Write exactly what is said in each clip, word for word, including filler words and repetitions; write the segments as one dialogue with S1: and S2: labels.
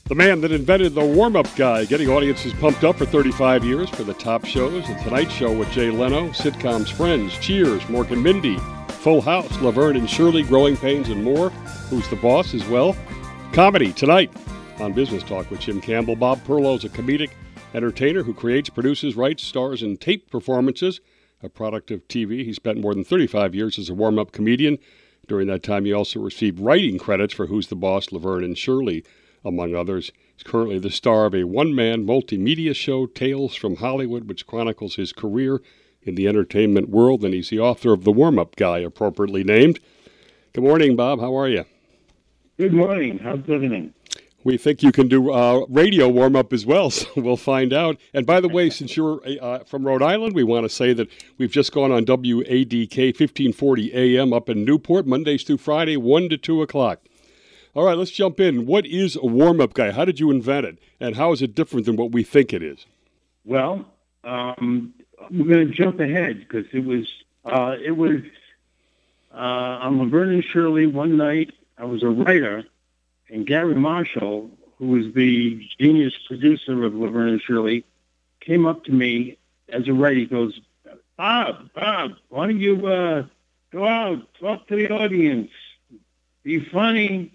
S1: The man that invented the warm-up guy, getting audiences pumped up for thirty-five years for the top shows, The Tonight Show with Jay Leno, sitcoms Friends, Cheers, Mork and Mindy, Full House, Laverne and Shirley, Growing Pains, and more. Who's the Boss as well. Comedy tonight on Business Talk with Jim Campbell. Bob Perlow is a comedic entertainer who creates, produces, writes, stars in tape performances, a product of T V. He spent more than thirty-five years as a warm-up comedian. During that time, he also received writing credits for Who's the Boss, Laverne and Shirley, among others. He's currently the star of a one-man multimedia show, Tales from Hollywood, which chronicles his career in the entertainment world, and he's the author of The Warm-Up Guy, appropriately named. Good morning, Bob. How are you?
S2: Good morning. How's everything?
S1: We think you can do uh, radio warm-up as well, so we'll find out. And by the way, since you're uh, from Rhode Island, we want to say that we've just gone on W A D K fifteen forty A M up in Newport, Mondays through Friday, one to two o'clock. All right, let's jump in. What is a warm-up guy? How did you invent it? And how is it different than what we think it is?
S2: Well, um, we're going to jump ahead because it was uh, it was uh, on Laverne and Shirley one night. I was a writer, and Gary Marshall, who was the genius producer of Laverne and Shirley, came up to me as a writer. He goes, Bob, Bob, why don't you uh, go out, talk to the audience, be funny.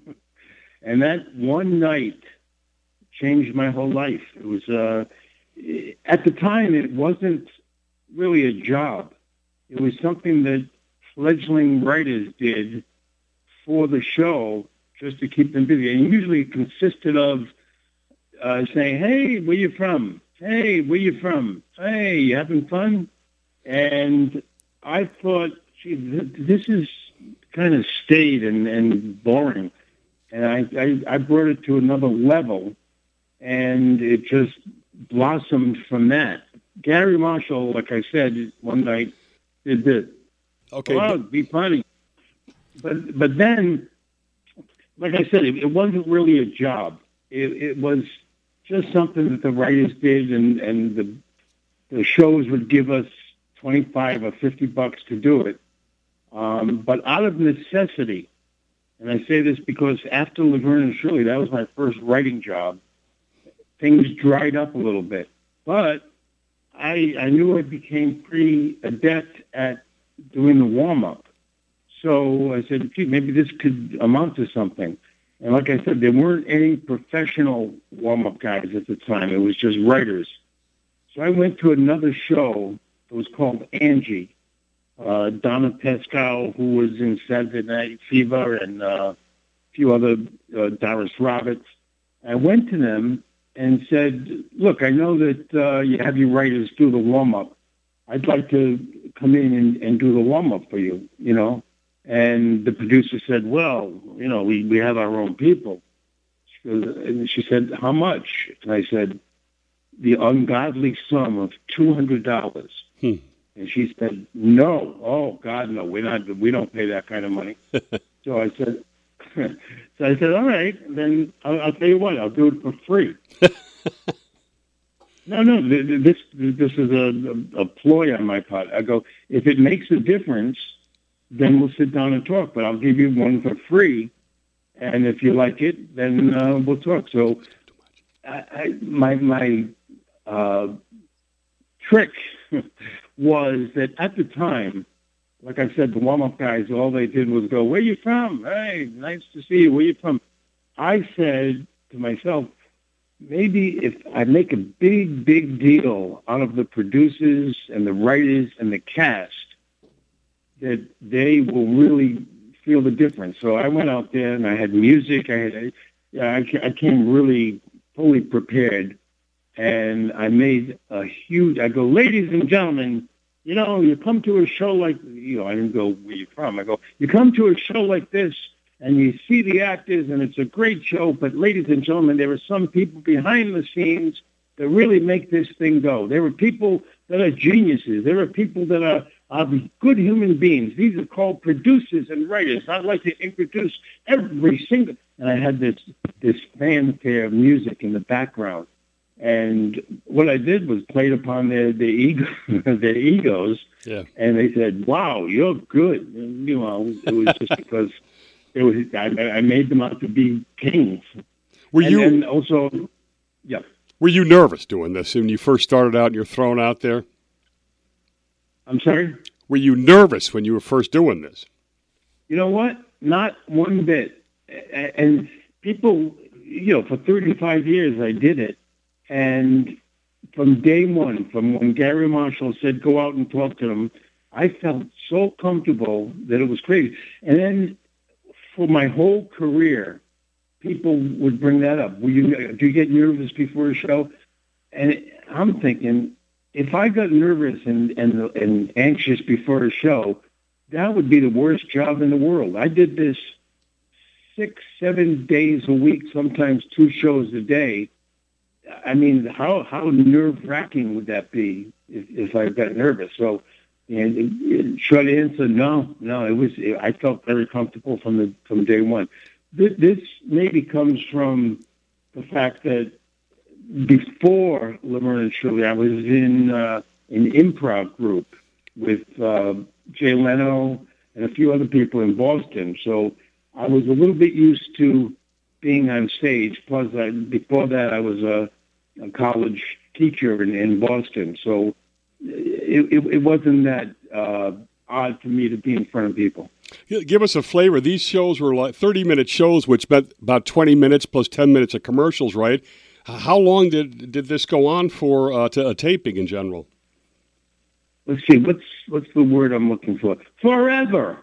S2: And that one night changed my whole life. It was, uh, at the time, it wasn't really a job. It was something that fledgling writers did for the show just to keep them busy. And usually it consisted of uh, saying, hey, where you from? Hey, where you from? Hey, you having fun? And I thought, gee, this is kind of staid and, and boring. And I, I, I brought it to another level, and it just blossomed from that. Gary Marshall, like I said, one night did this.
S1: Okay.
S2: Oh, be funny. But but then, like I said, it, it wasn't really a job. It, it was just something that the writers did, and, and the the shows would give us twenty-five or fifty bucks to do it. Um, but out of necessity, and I say this because after Laverne and Shirley, that was my first writing job, things dried up a little bit. But I I knew I became pretty adept at doing the warm-up. So I said, gee, maybe this could amount to something. And like I said, there weren't any professional warm-up guys at the time. It was just writers. So I went to another show. It was called Angie. Uh, Donna Pascal, who was in Saturday Night Fever, and uh, a few other, uh, Doris Roberts. I went to them and said, look, I know that uh, you have your writers do the warm-up. I'd like to come in and, and do the warm-up for you, you know. And the producer said, well, you know, we, we have our own people. She goes, and she said, how much? And I said, the ungodly sum of two hundred dollars. Hmm. And she said, no. Oh, God, no. We're not, we don't pay that kind of money. So I said, so I said, all right, then I'll, I'll tell you what, I'll do it for free. no, no, this this is a, a ploy on my part. I go, if it makes a difference, then we'll sit down and talk, but I'll give you one for free. And if you like it, then uh, we'll talk. So I, I, my, my uh, trick was that at the time, like I said, the warm-up guys, all they did was go, where you from? Hey, nice to see you. Where you from? I said to myself, maybe if I make a big, big deal out of the producers and the writers and the cast, that they will really feel the difference. So I went out there and I had music. I had, I, I came really fully prepared, and I made a huge. I go, ladies and gentlemen, you know, you come to a show like, you know, I didn't go where you from. I go, you come to a show like this, and you see the actors, and it's a great show. But ladies and gentlemen, there are some people behind the scenes that really make this thing go. There are people that are geniuses. There are people that are. are good human beings. These are called producers and writers. I'd like to introduce every single... And I had this this fanfare of music in the background. And what I did was played upon their their, ego, their egos. Yeah. And they said, wow, you're good. And, you know, it was just because it was I, I made them out to be kings.
S1: Were
S2: and,
S1: you
S2: and also, yeah.
S1: Were you nervous doing this when you first started out and you're thrown out there?
S2: I'm sorry?
S1: Were you nervous when you were first doing this?
S2: You know what? Not one bit. And people, you know, for thirty-five years I did it. And from day one, from when Gary Marshall said go out and talk to them, I felt so comfortable that it was crazy. And then for my whole career, people would bring that up. Will you, do you get nervous before a show? And I'm thinking, if I got nervous and, and and anxious before a show, that would be the worst job in the world. I did this six, seven days a week, sometimes two shows a day. I mean, how how nerve-wracking would that be if, if I got nervous? So, and short answer, no, no. It was. I felt very comfortable from the from day one. This, this maybe comes from the fact that before Laverne and Shirley, I was in uh, an improv group with uh, Jay Leno and a few other people in Boston. So I was a little bit used to being on stage. Plus, I, before that, I was a, a college teacher in, in Boston. So it, it, it wasn't that uh, odd for me to be in front of people.
S1: Give us a flavor. These shows were like thirty-minute shows, which meant about twenty minutes plus ten minutes of commercials, right? How long did did this go on for, uh, to a taping in general?
S2: Let's see. What's what's the word I'm looking for? Forever.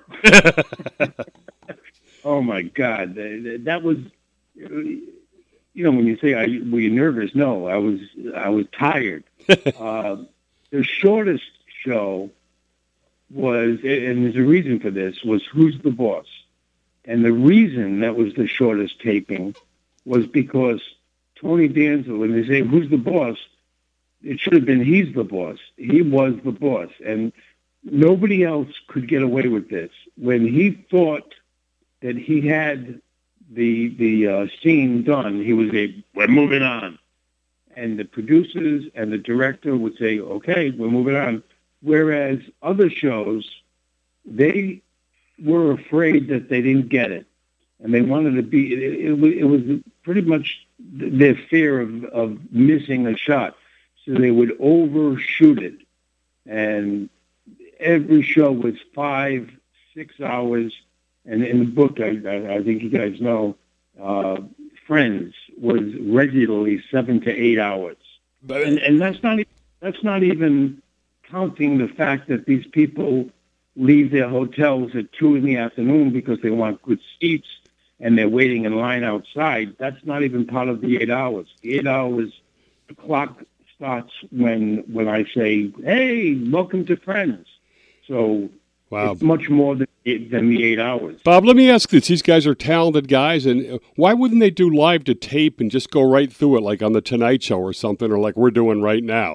S2: Oh my God, that was. You know, when you say, "Were you nervous?" No, I was. I was tired. uh, the shortest show was, and there's a reason for this, was Who's the Boss? And the reason that was the shortest taping was because Tony Danza, when they say, who's the boss? It should have been, he's the boss. He was the boss. And nobody else could get away with this. When he thought that he had the the uh, scene done, he would say, we're moving on. And the producers and the director would say, okay, we're moving on. Whereas other shows, they were afraid that they didn't get it. And they wanted to be, it, it, it was pretty much their fear of, of missing a shot. So they would overshoot it. And every show was five, six hours. And in the book, I, I, I think you guys know, uh, Friends was regularly seven to eight hours. But, and, and that's not that's not even counting the fact that these people leave their hotels at two in the afternoon because they want good seats and they're waiting in line outside. That's not even part of the eight hours. The eight hours, the clock starts when when I say, hey, welcome to Friends. So wow. It's much more than, than the eight hours.
S1: Bob, let me ask this. These guys are talented guys, and why wouldn't they do live to tape and just go right through it, like on The Tonight Show or something, or like we're doing right now?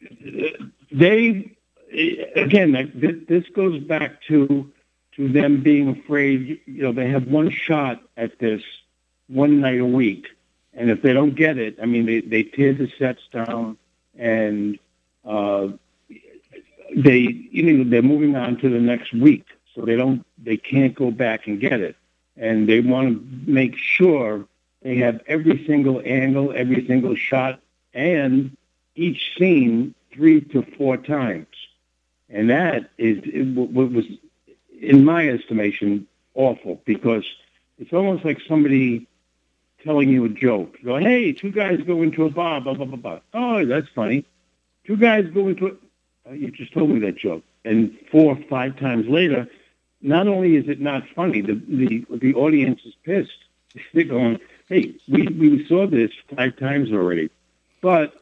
S2: They, again, this goes back to to them being afraid. You know, they have one shot at this one night a week, and if they don't get it, I mean, they, they tear the sets down, and uh, they, you know, they're moving on to the next week, so they don't, they can't go back and get it, and they want to make sure they have every single angle, every single shot, and each scene three to four times. And that is what was, in my estimation, awful, because it's almost like somebody telling you a joke. You go, hey, two guys go into a bar, blah, blah, blah, blah. Oh, that's funny. Two guys go into a... Oh, you just told me that joke. And four or five times later, not only is it not funny, the the, the audience is pissed. They're going, hey, we, we saw this five times already. But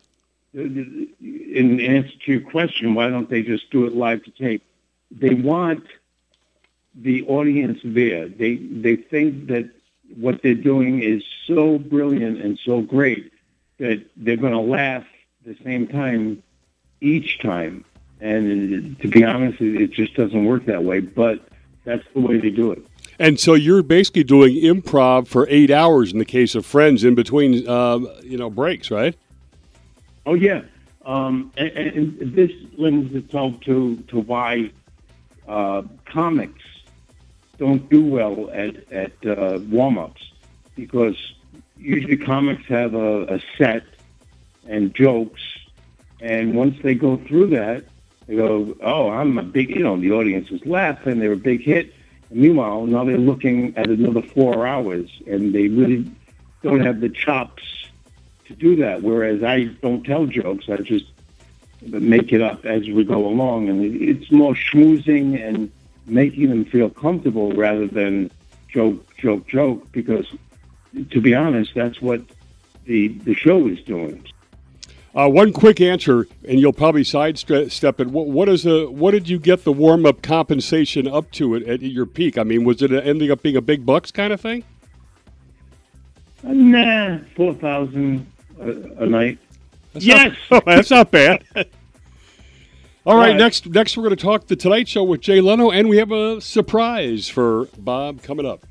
S2: in answer to your question, why don't they just do it live to tape? They want the audience there. They they think that what they're doing is so brilliant and so great that they're going to laugh at the same time each time. And to be honest, it just doesn't work that way. But that's the way they do it.
S1: And so you're basically doing improv for eight hours in the case of Friends, in between, uh, you know, breaks, right?
S2: Oh yeah, um, and, and this lends itself to to why uh, comics don't do well at at uh, warm-ups, because usually comics have a, a set and jokes, and once they go through that, they go, "Oh, I'm a big," you know, the audience is laughing, they're a big hit. And meanwhile, now they're looking at another four hours, and they really don't have the chops to do that. Whereas I don't tell jokes; I just make it up as we go along, and it's more schmoozing and making them feel comfortable rather than joke, joke, joke. Because, to be honest, that's what the the show is doing.
S1: Uh, one quick answer, and you'll probably sidestep it. What, what is a what did you get the warm up compensation up to at, at your peak? I mean, was it ending up being a big bucks kind of thing?
S2: Uh, nah, four thousand a, a night.
S1: That's
S2: yes,
S1: not, oh, that's not bad. All right,
S2: Right.
S1: next next we're going to talk the Tonight Show with Jay Leno, and we have a surprise for Bob coming up.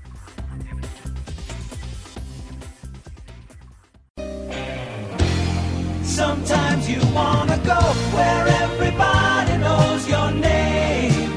S3: Sometimes you wanna go where everybody knows your name,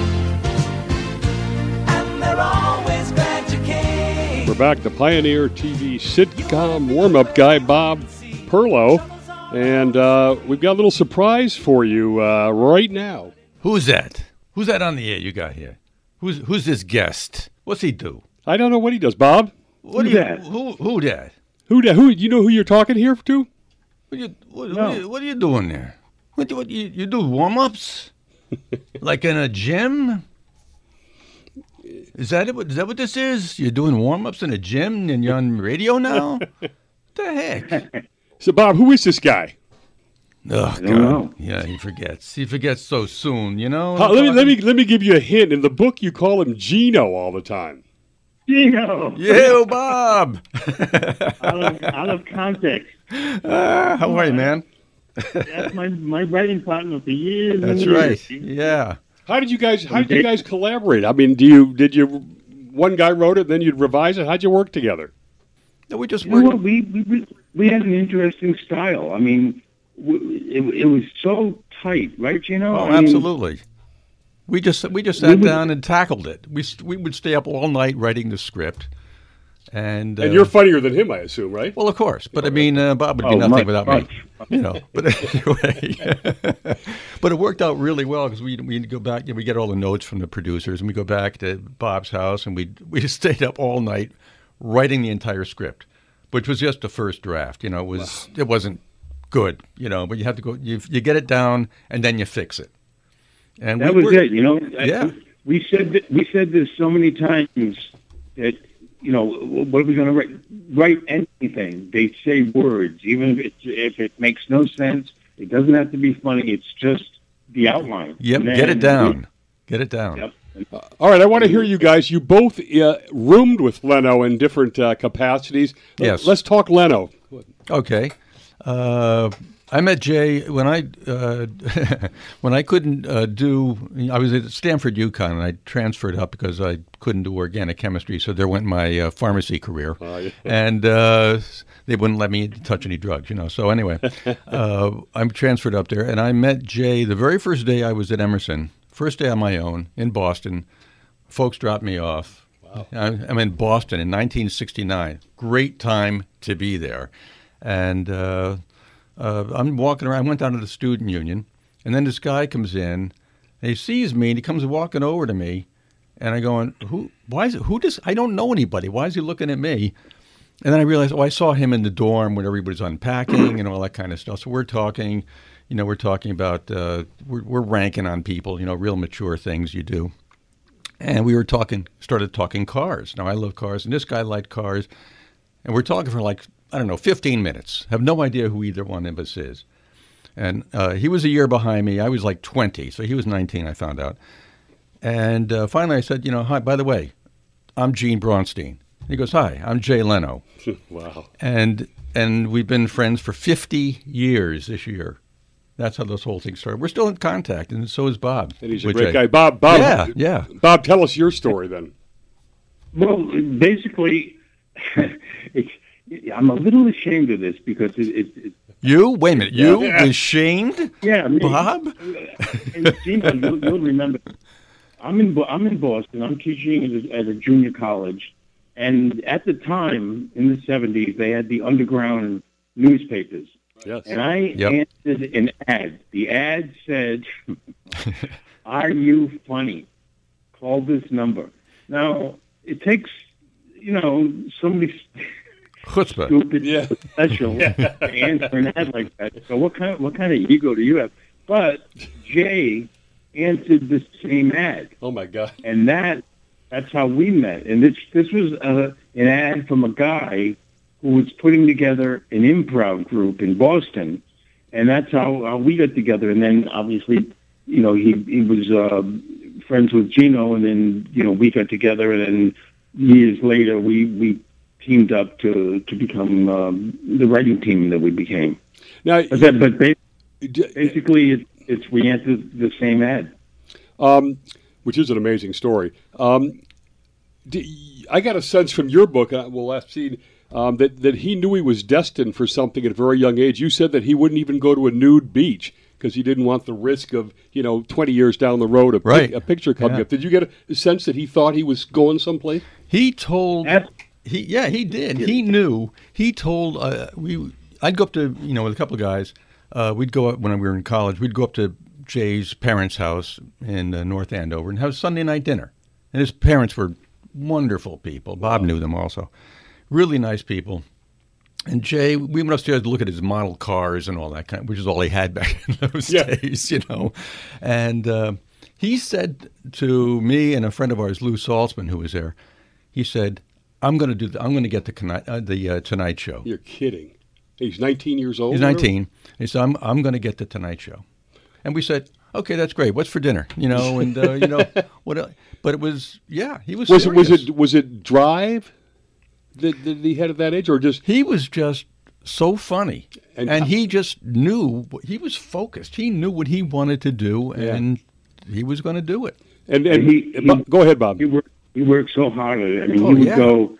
S3: and they're always glad you came.
S1: We're back, the Pioneer T V sitcom warm-up guy, Bob Perlow, and uh, we've got a little surprise for you uh, right now.
S4: Who's that? Who's that on the air you got here? Who's who's this guest? What's he do?
S1: I don't know what he does, Bob.
S4: What
S2: Who's
S4: do you,
S2: that?
S4: Who who that?
S1: Who? da- Who? You know who you're talking here to?
S4: What you what,
S2: No.
S4: what, you, what are you doing there? What, do- what you you do warm ups? Like in a gym? Is that it? Is that what this is? You're doing warm ups in a gym and you're on radio now? What the heck?
S1: So, Bob, who is this guy?
S4: Oh,
S2: I don't know.
S4: Yeah, he forgets. He forgets so soon, you know?
S1: Uh, let me let me let me give you a hint. In the book, you call him Gino all the time.
S2: Gino,
S4: Yo, Bob!
S2: out of out of context.
S4: Ah, how are you, man?
S2: That's my my writing partner for years. and
S4: That's
S2: years.
S4: right. Yeah.
S1: How did you guys? How did you guys collaborate? I mean, do you did you one guy wrote it, then you'd revise it? How'd you work together?
S4: No, we just
S2: You know what?
S4: worked.
S2: We, we we had an interesting style. I mean, w- it, it was so tight, right, Gino?
S4: Oh,
S2: I mean,
S4: absolutely. We just we just
S2: We
S4: sat
S2: would-
S4: down and tackled it. We st- we would stay up all night writing the script, and uh,
S1: And you're funnier than him, I assume, right?
S4: well, of course. But I mean, uh, Bob would be
S2: Oh,
S4: nothing
S2: much,
S4: without
S2: much.
S4: me. You know. But anyway, but it worked out really well because we we go back. You know, we get all the notes from the producers, and we go back to Bob's house, and we we just stayed up all night writing the entire script, which was just the first draft. You know, it was it wasn't good. You know, but you have to go. You you get it down, and then you fix it. And
S2: That
S4: we
S2: was
S4: were-
S2: it. You know.
S4: Yeah.
S2: We said that, we said this so many times that you know what are we going to write? Write anything. They say words, even if it if it makes no sense. It doesn't have to be funny. It's just the outline.
S4: Yep,
S2: And
S4: get
S2: then
S4: it down. Get it down.
S2: Yep.
S1: All right, I want to hear you guys. You both uh, roomed with Leno in different uh, capacities.
S4: Yes.
S1: Let's talk Leno.
S4: Okay. Uh, I met Jay when I uh, when I couldn't uh, do. I was at Stanford, UConn, and I transferred up because I couldn't do organic chemistry. So there went my uh, pharmacy career,
S1: Oh, yeah.
S4: and uh, they wouldn't let me touch any drugs. You know. So anyway, uh, I'm transferred up there, and I met Jay the very first day I was at Emerson. First day on my own in Boston. Folks dropped me off. Wow. I'm in Boston in nineteen sixty-nine. Great time to be there. And uh, uh, I'm walking around. I went down to the student union, and then this guy comes in, and he sees me, and he comes walking over to me, and I go, "Who? Why is it? Who does? I don't know anybody. Why is he looking at me?" And then I realized, oh, I saw him in the dorm when everybody's unpacking and all that kind of stuff. So we're talking, you know, we're talking about uh, we're, we're ranking on people, you know, real mature things you do. And we were talking, started talking cars. Now I love cars, and this guy liked cars, and we're talking for like, I don't know, fifteen minutes. Have no idea who either one of us is. And uh, he was a year behind me. I was like twenty, so he was nineteen, I found out. And uh, finally I said, you know, hi, by the way, I'm Gene Braunstein. He goes, hi, I'm Jay Leno.
S1: Wow.
S4: And and we've been friends for fifty years this year. That's how this whole thing started. We're still in contact, and so is Bob.
S1: And he's a
S4: with
S1: great
S4: Jay.
S1: guy. Bob, Bob,
S4: Yeah, yeah.
S1: Bob, tell us your story then.
S2: Well, basically, it's, I'm a little ashamed of this because it, it, it
S4: You? Wait a minute. You
S1: Yeah.
S4: ashamed?
S2: yeah, I mean,
S4: Bob?
S2: And Gino, you'll, you'll remember. I'm in Bo- I'm in Boston. I'm teaching at a, at a junior college, And at the time, in the seventies, they had the underground newspapers.
S1: Yes.
S2: And I
S4: Yep.
S2: answered an ad. The ad said, "Are you funny? Call this number." Now, it takes, you know, somebody
S4: Chutzpah.
S2: stupid
S1: Yeah.
S2: special to answer an ad like that. So what kind of, what kind of ego do you have? But Jay answered the same ad.
S1: Oh my God.
S2: And that that's how we met. And this this was uh, an ad from a guy who was putting together an improv group in Boston, and that's how, how we got together. And then obviously, you know, he he was uh, friends with Gino, and then you know we got together, and then years later we we teamed up to to become um, the writing team that we became.
S1: Now,
S2: But, that, but ba-
S1: d-
S2: basically, it, it's we answered the same ad.
S1: um, which is an amazing story. Um, d- I got a sense from your book, uh, well, last scene, um, that, that he knew he was destined for something at a very young age. You said that he wouldn't even go to a nude beach because he didn't want the risk of, you know, twenty years down the road, a, pic-
S4: Right.
S1: a picture coming
S4: Yeah.
S1: up. Did you get a, a sense that he thought he was going someplace?
S4: He told
S2: That's-
S4: he yeah he did he knew he told uh, we I'd go up to you know with a couple of guys uh, we'd go up when we were in college we'd go up to Jay's parents' house in uh, North Andover and have Sunday night dinner, and his parents were wonderful people. Bob knew them also, really nice people. And Jay, we went upstairs to look at his model cars and all that kind, which is all he had back in those
S1: Yeah.
S4: days, you know. And uh, he said to me and a friend of ours, Lou Saltzman, who was there, he said, "I'm going to do. The, I'm going to get the Coni- uh, the uh, Tonight Show."
S1: You're kidding. He's nineteen years old.
S4: He's
S1: or-
S4: nineteen. He said, "I'm I'm going to get the Tonight Show," and we said, "Okay, that's great. What's for dinner?" You know, and uh, you know what? el- But it was yeah, he was.
S1: Was it was
S4: serious.
S1: it was it Drive that, that he had at that age, or just
S4: He was just so funny,
S1: And-
S4: and, he just knew he was focused. He knew what he wanted to do,
S1: Yeah.
S4: and he was going to do it.
S1: and and
S2: He- he-
S1: Bob- go ahead, Bob.
S2: He worked. He worked so hard at it. I mean,
S4: Oh,
S2: he would
S4: yeah.
S2: go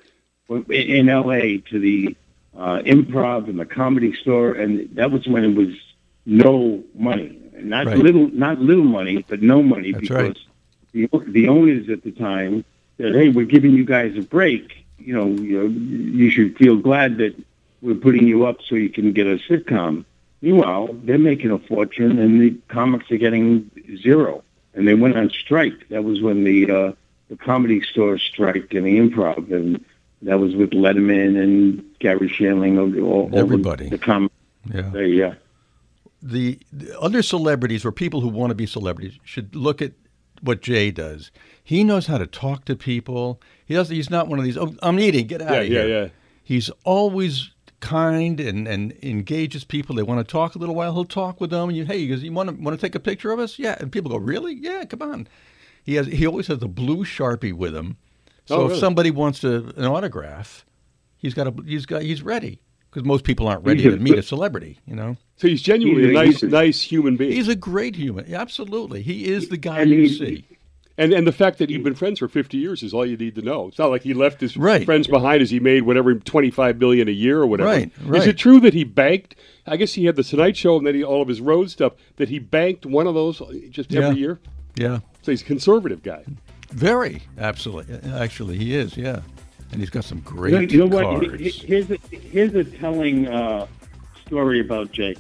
S2: in L A to the uh, Improv and the Comedy Store, and that was when it was no money, not
S4: Right.
S2: little, not little money, but no money,
S4: That's
S2: because
S4: right.
S2: the the owners at the time said, "Hey, we're giving you guys a break. You know, you, know, you should feel glad that we're putting you up so you can get a sitcom." Meanwhile, they're making a fortune, and the comics are getting zero. And they went on strike. That was when the uh, the Comedy Store strike and the Improv, and that was with Letterman and Gary Shandling, all, all
S4: Everybody.
S2: The, the com-
S4: Yeah.
S2: uh, yeah.
S4: The, the other celebrities or people who want to be celebrities should look at what Jay does. He knows how to talk to people. He does. He's not one of these. Oh, I'm eating. Get out
S1: Yeah,
S4: of
S1: yeah,
S4: here.
S1: yeah.
S4: He's always kind and, and engages people. They want to talk a little while. He'll talk with them. And you, hey, he goes, you want to want to take a picture of us? Yeah. And people go, really? Yeah. Come on. He has. He always has a blue Sharpie with him. So
S1: Oh,
S4: if
S1: really?
S4: somebody wants to, an autograph, he's got a. He's got. He's ready because most people aren't ready
S2: He's a
S4: to meet
S2: good-
S4: a celebrity. You know.
S1: So he's genuinely
S2: He's
S1: a
S2: a-
S1: nice,
S2: he's a-
S1: nice human being.
S4: He's a great human. Absolutely. He is the guy
S2: And
S4: you
S2: he-
S4: see.
S1: And and the fact that you've been friends for fifty years is all you need to know. It's not like he left his
S4: Right.
S1: friends behind as he made whatever twenty-five billion a year or whatever.
S4: Right,
S1: Is
S4: right.
S1: it true that he banked? I guess he had the Tonight Show and then he, all of his road stuff. That he banked one of those just
S4: Yeah.
S1: every year.
S4: Yeah.
S1: So he's a conservative guy.
S4: Very. Absolutely. Actually, he is. Yeah. And he's got some
S2: You know,
S4: great
S2: you know what?
S4: cards.
S2: He- Here's a, here's a telling uh, story about Jay.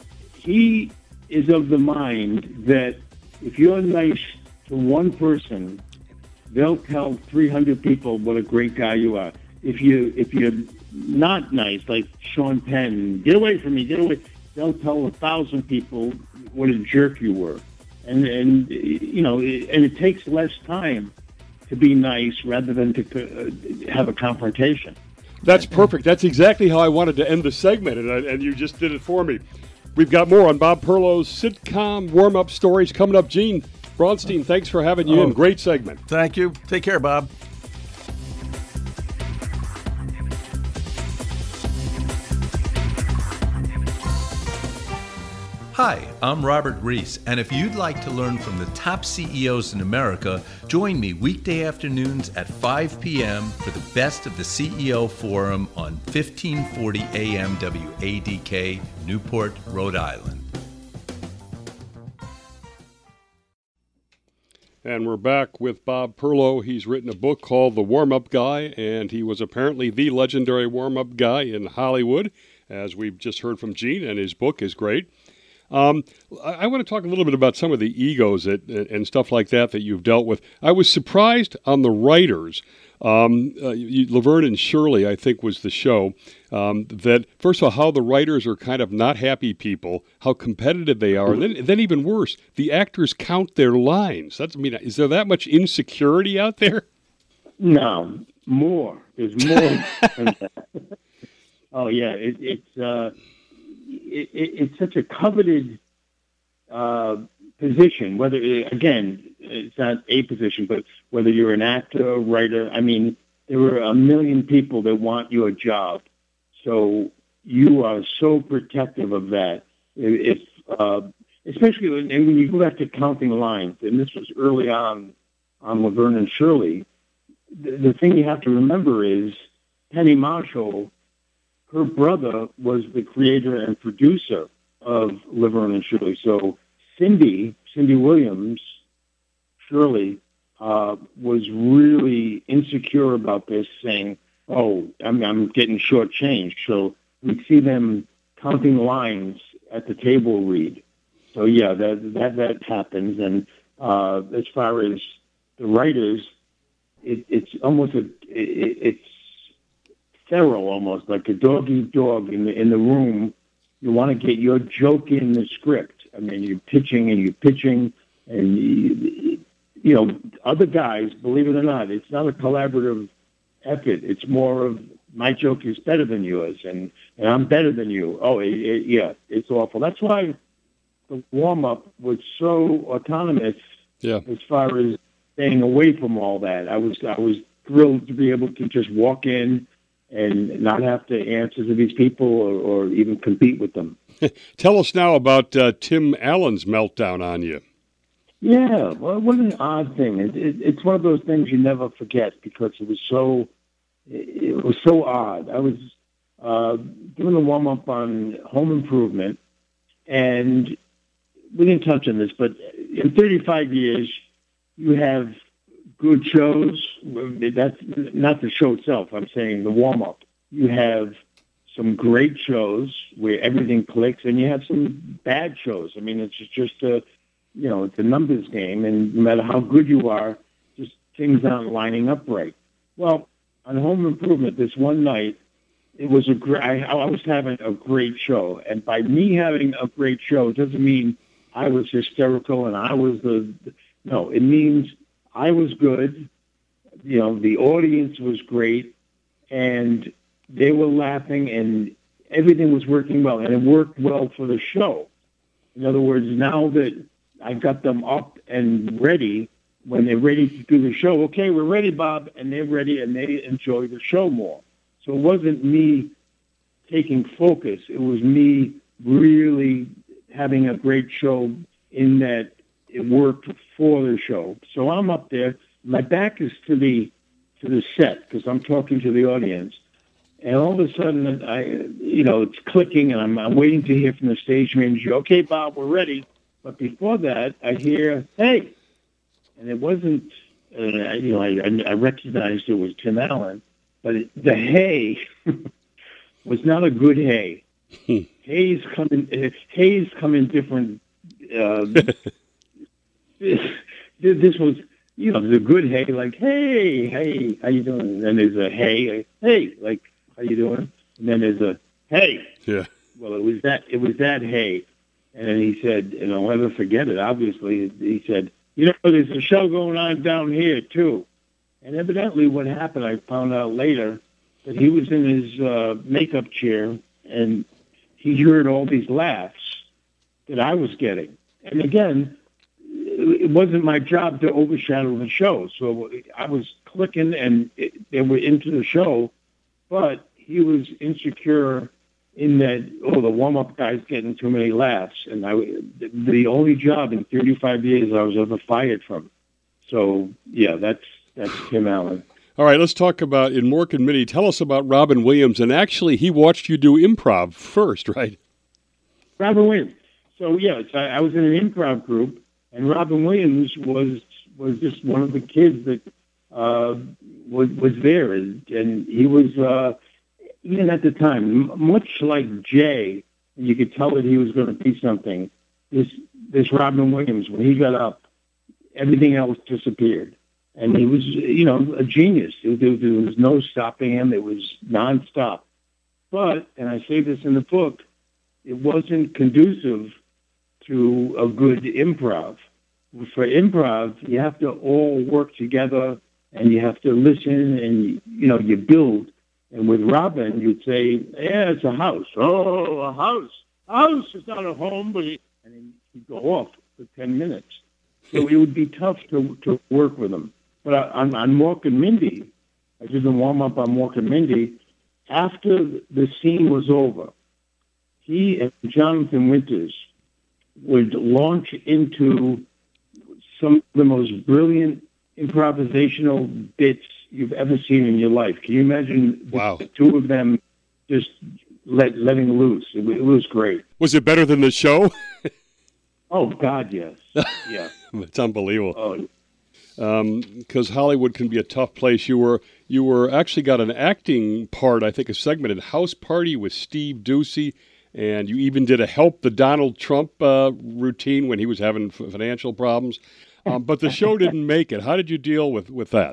S2: He is of the mind that if you're nice to one person, they'll tell three hundred people what a great guy you are. If you if you're not nice, like Sean Penn, get away from me, get away. They'll tell a thousand people what a jerk you were, and and you know, and it takes less time to be nice rather than to uh, have a confrontation.
S1: That's perfect. That's exactly how I wanted to end the segment, and, I, and you just did it for me. We've got more on Bob Perlow's sitcom warm-up stories coming up. Gene Braunstein, thanks for having you
S4: Oh.
S1: in. Great segment.
S4: Thank you. Take care, Bob.
S5: Hi, I'm Robert Reese, and if you'd like to learn from the top C E Os in America, join me weekday afternoons at five p.m. for the best of the C E O Forum on fifteen forty A M W A D K, Newport, Rhode Island.
S1: And we're back with Bob Perlow. He's written a book called The Warm-Up Guy, and he was apparently the legendary warm-up guy in Hollywood, as we've just heard from Gene, and his book is great. Um, I, I want to talk a little bit about some of the egos that, and stuff like that that you've dealt with. I was surprised on the writers. Um, uh, you, Laverne and Shirley, I think, was the show. Um, that first of all, how the writers are kind of not happy people, how competitive they are, and then, and then even worse, the actors count their lines. That's, I mean, is there that much insecurity out there?
S2: No, more. There's more. than that. Oh yeah, it, it's uh, it, it, it's such a coveted uh, position. Whether again, it's not a position, but whether you're an actor, writer. I mean, there were a million people that want your job, so you are so protective of that. If uh, especially when, when you go back to counting lines, and this was early on on Laverne and Shirley. The, the thing you have to remember is Penny Marshall. Her brother was the creator and producer of Laverne and Shirley. So Cindy, Cindy Williams, Shirley, uh, was really insecure about this, saying, oh, I'm, I'm getting shortchanged. So we'd see them counting lines at the table read. So, yeah, that that, that happens. And uh, as far as the writers, it, it's almost a, it, it's, feral, almost like a dog eat dog in the in the room. You want to get your joke in the script. I mean, you're pitching and you're pitching, and you, you know, other guys, believe it or not, it's not a collaborative effort. It's more of my joke is better than yours, and, and I'm better than you. Oh, it, it, yeah, it's awful. That's why the warm up was so autonomous.
S1: Yeah.
S2: As far as staying away from all that, I was I was thrilled to be able to just walk in and not have to answer to these people or, or even compete with them.
S1: Tell us now about uh, Tim Allen's meltdown on you.
S2: Yeah, well, what an odd thing. It, it, it's one of those things you never forget because it was so it, it was so odd. I was uh, doing a warm-up on Home Improvement, and we didn't touch on this, but in thirty-five years, you have good shows. That's not the show itself. I'm saying the warm-up. You have some great shows where everything clicks, and you have some bad shows. I mean, it's just a, you know, it's a numbers game, and no matter how good you are, just things aren't lining up right. Well, on Home Improvement, this one night, it was a great. I, I was having a great show, and by me having a great show doesn't mean I was hysterical and I was the. No, it means I was good, you know, the audience was great, and they were laughing, and everything was working well, and it worked well for the show. In other words, now that I got them up and ready, when they're ready to do the show, okay, we're ready, Bob, and they're ready, and they enjoy the show more. So it wasn't me taking focus. It was me really having a great show in that it worked for the show. So I'm up there. My back is to the to the set because I'm talking to the audience. And all of a sudden, I, you know, it's clicking, and I'm, I'm waiting to hear from the stage manager, okay, Bob, we're ready. But before that, I hear, hey. And it wasn't, uh, you know, I, I recognized it was Tim Allen. But it, the hey was not a good hey. Hay's come in, hay's come in different... Uh, this was, you know, the good hey, like, hey, hey, how you doing? And then there's a hey, hey, like, how you doing? And then there's a hey.
S1: Yeah.
S2: Well, it was that, it was that hey. And then he said, and I'll never forget it, obviously, he said, you know, there's a show going on down here, too. And evidently what happened, I found out later, that he was in his uh, makeup chair, and he heard all these laughs that I was getting. And again, it wasn't my job to overshadow the show. So I was clicking, and it, they were into the show, but he was insecure in that, oh, the warm-up guy's getting too many laughs. And I, the only job in thirty-five years I was ever fired from. So, yeah, that's that's Tim Allen.
S1: All right, let's talk about, in Mork and Mindy, tell us about Robin Williams. And actually, he watched you do improv first, right?
S2: Robin Williams. So, yeah, I, I was in an improv group, and Robin Williams was was just one of the kids that uh, was was there, and, and he was uh, even at the time, m- much like Jay. You could tell that he was going to be something. This this Robin Williams, when he got up, everything else disappeared, and he was, you know, a genius. There, there, there was no stopping him. It was nonstop. But, and I say this in the book, it wasn't conducive to a good improv. For improv, you have to all work together, and you have to listen, and, you know, you build. And with Robin, you'd say, yeah, it's a house. Oh, a house. A house is not a home, but he, and then he'd go off for ten minutes. So it would be tough to, to work with him. But on, on Mork and Mindy, I did the warm-up on Mork and Mindy. After the scene was over, he and Jonathan Winters would launch into some of the most brilliant improvisational bits you've ever seen in your life. Can you imagine
S1: Wow.
S2: the two of them just let, letting loose? It, it was great.
S1: Was it better than the show?
S2: Oh, God, yes. Yeah.
S1: It's unbelievable.
S2: Oh,
S1: Because Hollywood can be a tough place. You were you were actually got an acting part, I think, a segment in House Party with Steve Ducey, and you even did a help the Donald Trump uh, routine when he was having f- financial problems. Um, but the show didn't make it. How did you deal with, with that?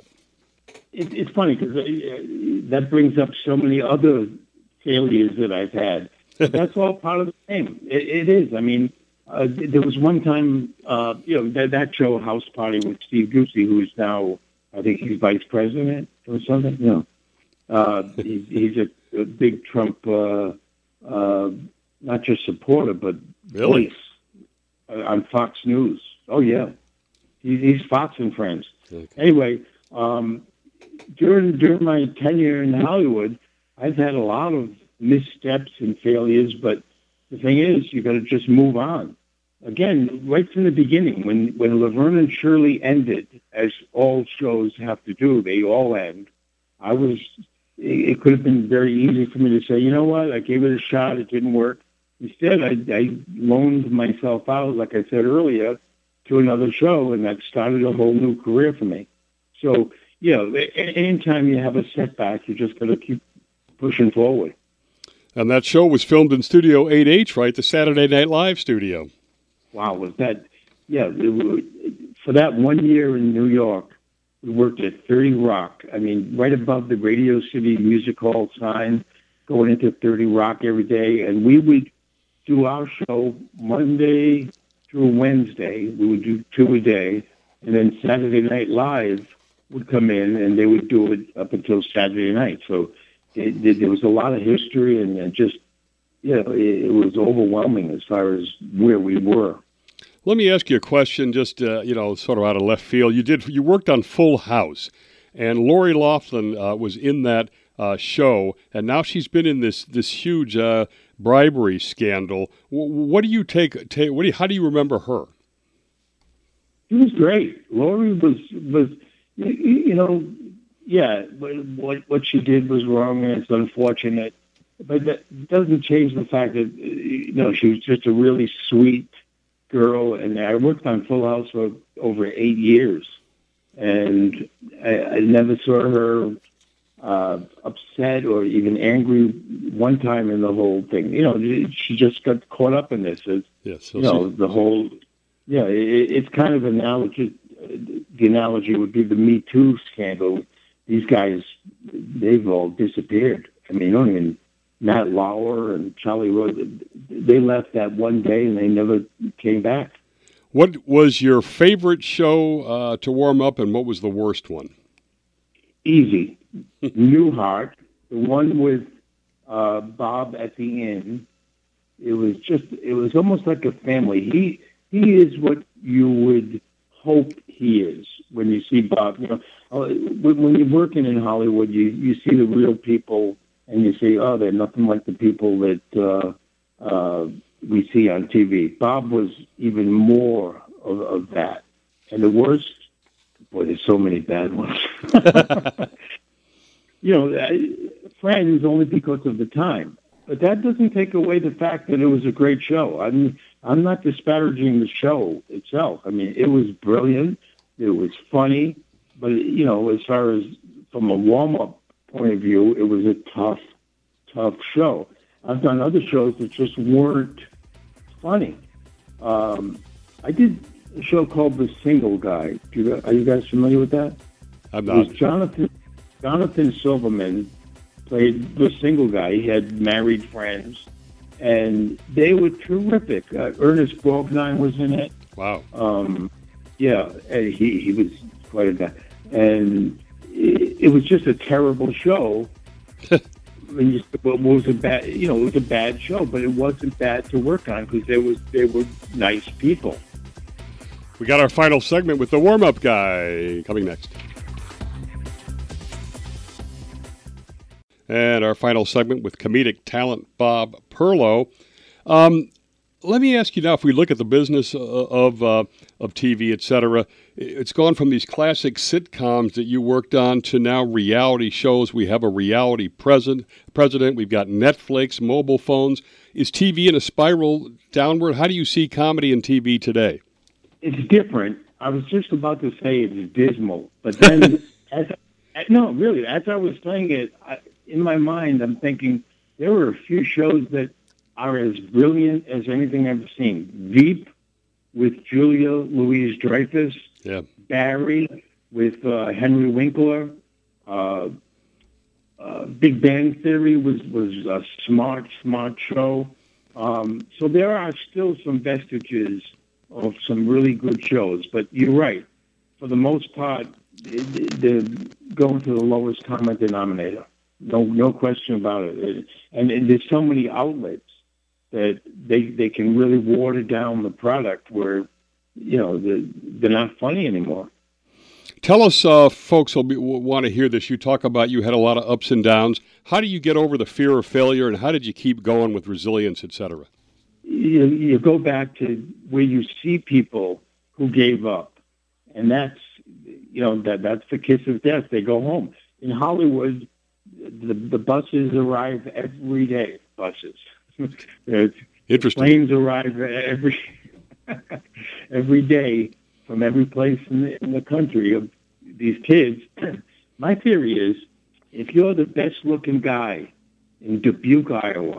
S2: it, it's funny because uh, that brings up so many other failures that I've had. But that's all part of the game. It, it is. I mean, uh, there was one time, uh, you know, that, that show, House Party with Steve Ducey, who is now, I think he's vice president or something. You know, uh, he, he's a, a big Trump, uh, uh, not just supporter, but
S1: Really?
S2: voice uh, on Fox News. Oh, yeah. He's, he's Fox and Friends.
S1: Okay.
S2: Anyway, um, during during my tenure in Hollywood, I've had a lot of missteps and failures, but the thing is, you got to just move on. Again, right from the beginning, when, when Laverne and Shirley ended, as all shows have to do, they all end, I was, it, it could have been very easy for me to say, you know what, I gave it a shot, it didn't work. Instead, I, I loaned myself out, like I said earlier, to another show, and that started a whole new career for me. So, you know, anytime you have a setback, you just got to keep pushing forward.
S1: And that show was filmed in Studio eight H, right? The Saturday Night Live studio.
S2: Wow, was that, yeah, it was, for that one year in New York, we worked at thirty Rock. I mean, right above the Radio City Music Hall sign, going into thirty Rock every day. And we would do our show Monday through Wednesday. We would do two a day. And then Saturday Night Live would come in, and they would do it up until Saturday night. So it, it, there was a lot of history, and, and just, you know, it, it was overwhelming as far as where we were.
S1: Let me ask you a question, just uh, you know, sort of out of left field. You did you worked on Full House, and Lori Loughlin uh, was in that uh, show, and now she's been in this this huge uh, bribery scandal. W- what do you take? take what do you, how do you remember her?
S2: She was great. Lori was was you, you know, yeah. What what she did was wrong, and it's unfortunate, but that doesn't change the fact that, you know, she was just a really sweet girl, and I worked on Full House for over eight years, and I, I never saw her uh, upset or even angry one time in the whole thing. You know, she just got caught up in this. As,
S1: Yes, so
S2: you know, the whole, yeah, it, it's kind of an analogy. The analogy would be the Me Too scandal. These guys, they've all disappeared. I mean, you don't even, Matt Lauer and Charlie Rose, they left that one day and they never came back.
S1: What was your favorite show uh, to warm up, and what was the worst one?
S2: Easy. Newhart, the one with uh, Bob at the end. It was just, it was almost like a family. He he is what you would hope he is when you see Bob. You know, when you're working in Hollywood, you, you see the real people, and you say, oh, they're nothing like the people that uh, uh, we see on T V. Bob was even more of, of that. And the worst, boy, there's so many bad ones. You know, Friends only because of the time. But that doesn't take away the fact that it was a great show. I'm, I'm not disparaging the show itself. I mean, it was brilliant. It was funny, but, you know, as far as from a warm-up point of view, it was a tough, tough show. I've done other shows that just weren't funny. Um, I did a show called The Single Guy. Do you, are you guys familiar with that?
S1: I'm
S2: It
S1: not.
S2: was Jonathan, Jonathan Silverman played the single guy. He had married friends, and they were terrific. Uh, Ernest Borgnine was in it.
S1: Wow.
S2: Um, yeah, and he, he was quite a guy. And it, it was just a terrible show. And you, well, it was a bad, you know, it was a bad show, but it wasn't bad to work on because there was they were nice people.
S1: We got our final segment with the warm-up guy coming next. And our final segment with comedic talent Bob Perlow. Um, let me ask you now, if we look at the business of uh, of T V, et cetera, it's gone from these classic sitcoms that you worked on to now reality shows. We have a reality president. President. We've got Netflix, mobile phones. Is T V in a spiral downward? How do you see comedy and T V today?
S2: It's different. I was just about to say it's dismal, but then, as I, no, really, as I was saying it, I, in my mind, I'm thinking there were a few shows that are as brilliant as anything I've seen. Veep with Julia Louis-Dreyfus.
S1: Yeah.
S2: Barry with uh, Henry Winkler. Uh, uh, Big Bang Theory was, was a smart, smart show. Um, so there are still some vestiges of some really good shows. But you're right. For the most part, they're going to the lowest common denominator. No, no question about it. And, and there's so many outlets that they they can really water down the product where, you know, they're, they're not funny anymore.
S1: Tell us, uh, folks will, be, will want to hear this. You talk about you had a lot of ups and downs. How do you get over the fear of failure, and how did you keep going with resilience, et cetera?
S2: You, you go back to where you see people who gave up, and that's, you know, that that's the kiss of death. They go home. In Hollywood, the the buses arrive every day. Buses.
S1: Interesting.
S2: Planes arrive every every day from every place in the, in the country of these kids. My theory is, if you're the best-looking guy in Dubuque, Iowa,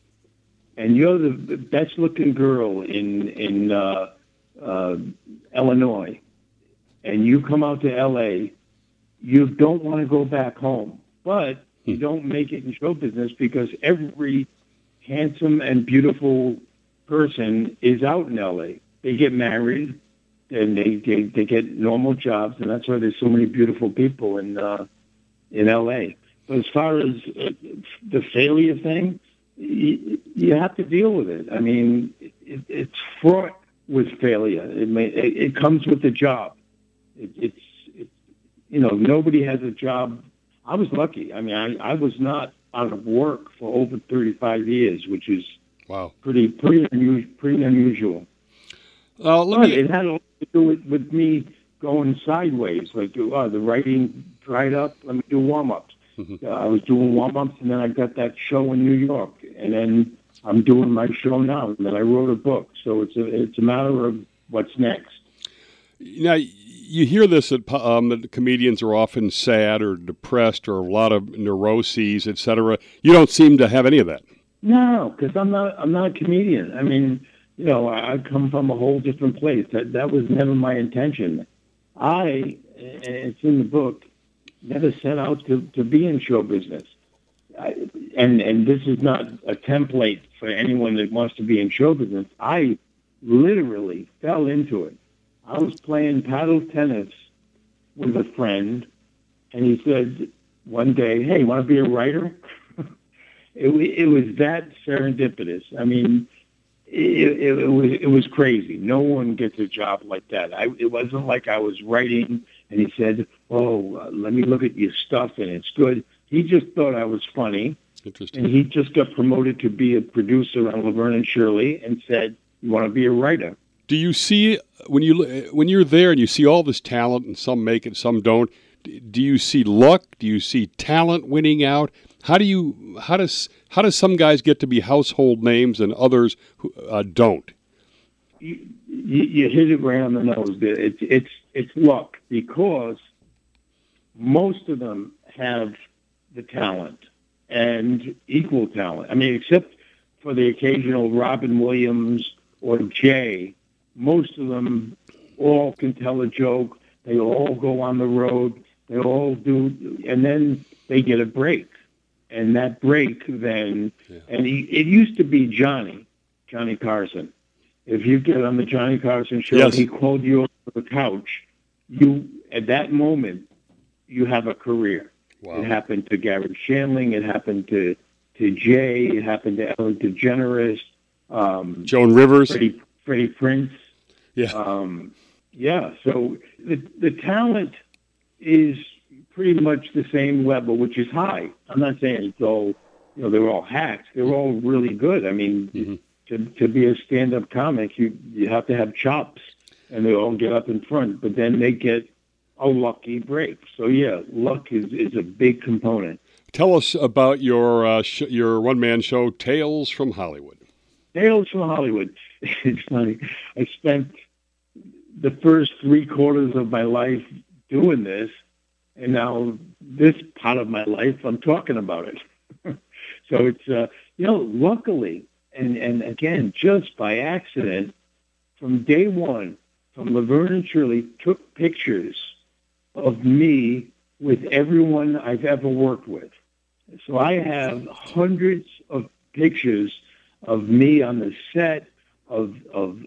S2: and you're the best-looking girl in in uh, uh, Illinois, and you come out to L A, you don't want to go back home, but you don't make it in show business because every handsome and beautiful person is out in L A. They get married, and they, they, they get normal jobs, and that's why there's so many beautiful people in uh, in L A. But as far as uh, the failure thing, you, you have to deal with it. I mean, it, it's fraught with failure. It, may, it, it comes with the job. It, it's, it, you know, nobody has a job. I was lucky. I mean, I, I was not out of work for over thirty-five years, which is
S1: wow,
S2: pretty pretty unusual. Pretty unusual.
S1: Uh, let
S2: but
S1: me...
S2: it had a lot to do with, with me going sideways. Like, oh, the writing dried up. Let me do warm-ups. Mm-hmm. Uh, I was doing warm-ups, and then I got that show in New York, and then I'm doing my show now. And then I wrote a book. So it's a it's a matter of what's next.
S1: Now, you hear this that, um, that comedians are often sad or depressed or a lot of neuroses, et cetera. You don't seem to have any of that.
S2: No, because I'm not. I'm not a comedian. I mean, you know, I, I come from a whole different place. That that was never my intention. I, and it's in the book, never set out to, to be in show business. I, and and this is not a template for anyone that wants to be in show business. I literally fell into it. I was playing paddle tennis with a friend, and he said one day, "Hey, want to be a writer?" it, it was that serendipitous. I mean, it, it, it was it was crazy. No one gets a job like that. I, it wasn't like I was writing, and he said, "Oh, uh, let me look at your stuff, and it's good." He just thought I was funny.
S1: Interesting.
S2: And he just got promoted to be a producer on Laverne and Shirley, and said, "You want to be a writer?"
S1: Do you see, when, you, when you're there and you see all this talent and some make it, some don't, do you see luck? Do you see talent winning out? How do you, how does, how does some guys get to be household names and others who, uh, don't?
S2: You, you, you hit it right on the nose. It's, it's, it's luck because most of them have the talent and equal talent. I mean, except for the occasional Robin Williams or Jay, most of them all can tell a joke. They all go on the road. They all do, and then they get a break. And that break then, yeah. and he, it used to be Johnny, Johnny Carson. If you get on the Johnny Carson show, yes. he called you over the couch. You at that moment, you have a career. Wow. It happened to Garrett Shandling. It happened to to Jay. It happened to Ellen DeGeneres. Um,
S1: Joan Rivers.
S2: Freddie, Freddie Prinze.
S1: Yeah.
S2: Um, yeah. So the the talent is pretty much the same level, which is high. I'm not saying it's all, you know, they're all hacks. They're all really good. I mean, mm-hmm. to to be a stand-up comic, you you have to have chops, and they all get up in front. But then they get a lucky break. So yeah, luck is, is a big component.
S1: Tell us about your uh, sh- your one-man show, Tales from Hollywood.
S2: Tales from Hollywood. It's funny. I spent the first three quarters of my life doing this, and now this part of my life, I'm talking about it. So it's, uh, you know, luckily, and, and again, just by accident, from day one, from Laverne and Shirley, took pictures of me with everyone I've ever worked with. So I have hundreds of pictures of me on the set, of of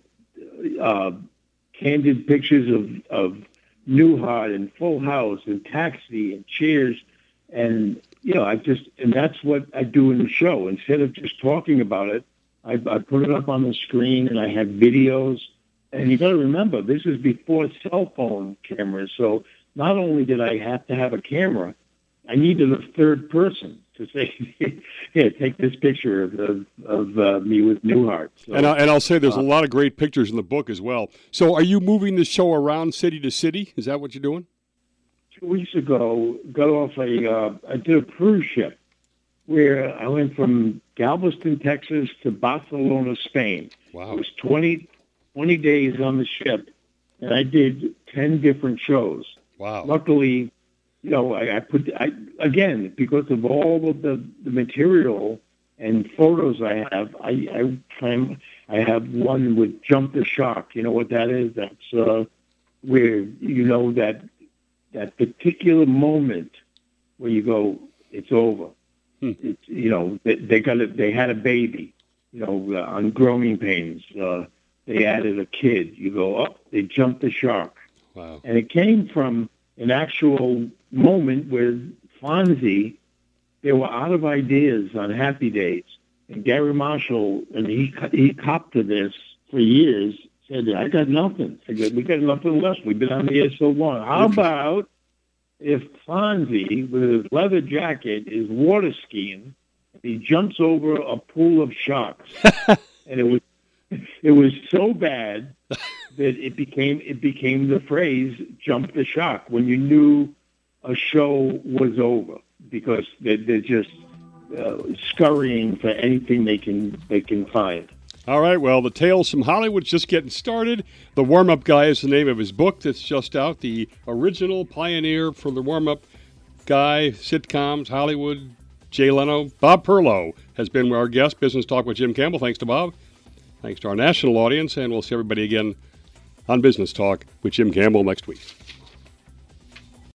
S2: uh, candid pictures of, of Newhart and Full House and Taxi and Cheers. And, you know, I just, and that's what I do in the show. Instead of just talking about it, I, I put it up on the screen and I have videos. And you got to remember, this is before cell phone cameras. So not only did I have to have a camera, I needed a third person to say, "Yeah, take this picture of of, of uh, me with Newhart." So,
S1: and, I, and I'll say there's
S2: uh,
S1: a lot of great pictures in the book as well. So are you moving the show around city to city? Is that what you're doing?
S2: Two weeks ago, got off a, uh, I did a cruise ship where I went from Galveston, Texas to Barcelona, Spain.
S1: Wow.
S2: It was twenty, twenty days on the ship, and I did ten different shows.
S1: Wow.
S2: Luckily, you know, I, I put, I again, because of all of the, the material and photos I have, I, I try, I have one with Jump the Shark. You know what that is? That's uh, where, you know, that that particular moment where you go, it's over. Hmm. It's, you know, they, they got a, they had a baby, you know, uh, on growing pains. Uh, they added a kid. You go, oh, they jumped the shark.
S1: Wow.
S2: And it came from an actual moment where Fonzie, they were out of ideas on Happy Days. And Gary Marshall, and he he copped to this for years, said, I got nothing. I got, we got nothing left. We've been on the air so long. How about if Fonzie, with his leather jacket, is water skiing, he jumps over a pool of sharks? And it was it was so bad that it became it became the phrase "jump the shark" when you knew a show was over, because they're, they're just uh, scurrying for anything they can they can find.
S1: All right, well, the Tales from Hollywood's just getting started. The Warm-Up Guy is the name of his book that's just out. The original pioneer for the Warm-Up Guy, sitcoms, Hollywood, Jay Leno. Bob Perlow has been our guest. Business Talk with Jim Campbell. Thanks to Bob. Thanks to our national audience, and we'll see everybody again on Business Talk with Jim Campbell next week.